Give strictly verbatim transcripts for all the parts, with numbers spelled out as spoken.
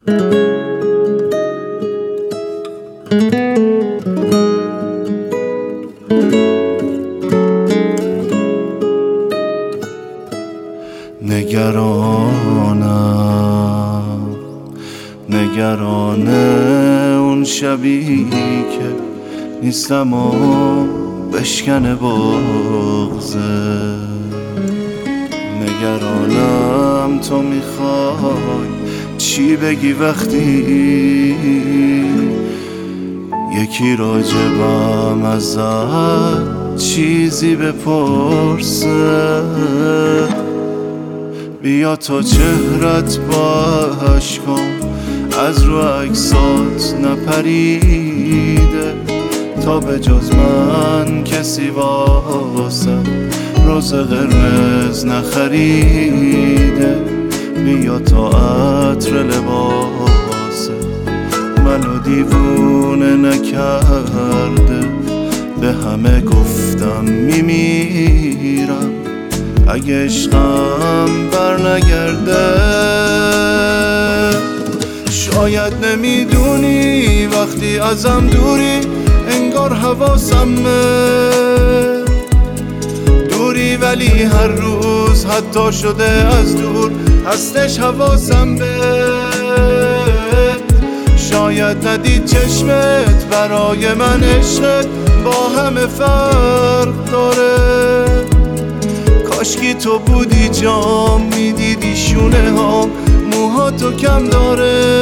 نگرانم نگران اون شبی که نیستم و بشکنه بغضه. نگرانم تو میخوای چی بگی وقتی یکی راجبم ازت چیزی بپرسه. بیا تا چهرت با اشکام از رو عکسات نپریده، تا به جز من کسی واسم روز قرمز نخریده. بیا تا عطر لباسه منو دیوونه نکرده، به همه گفتم میمیرم اگه عشقم بر نگرده. شاید نمیدونی وقتی ازم دوری انگار حواسمه دوری، ولی هر روز حتی شده از دور هستش حواسم به. شاید ندید چشمت برای من عشقت با همه فرق داره. کاشکی تو بودی جام میدیدی شونه هام موها تو کم داره.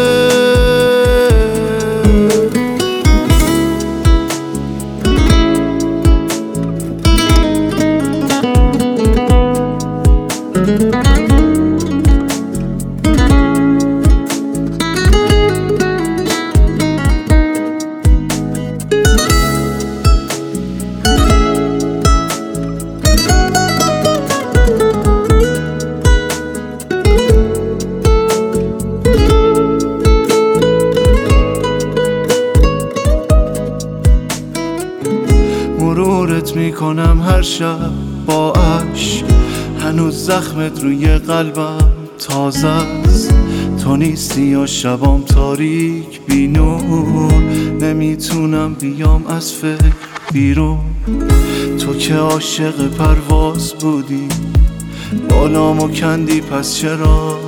مرورت میکنم هر شب با عشق، هنوز زخمت روی قلبم تازه است. تو نیستی یا شبام تاریک بی نور، نمیتونم بیام از فکر بیرون. تو که عاشق پرواز بودی بالامو کندی پس چرا؟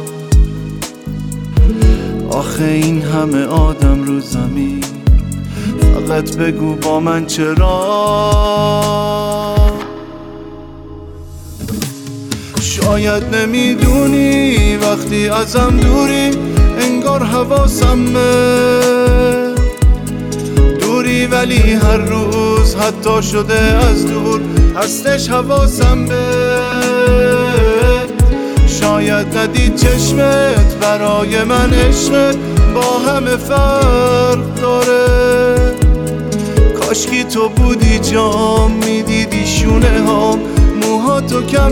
آخه این همه آدم رو زمین فقط بگو با من چرا؟ شاید نمیدونی وقتی ازم دوری انگار حواسمه دوری، ولی هر روز حتی شده از دور هستش حواسم به. شاید ندید چشمت برای من عشقت با همه فرق داره. کاشکی تو بودی جام میدیدی شونه هام موها تو کم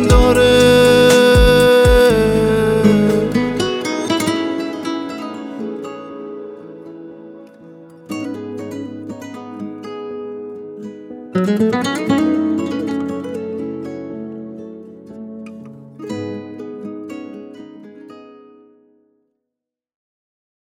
داره.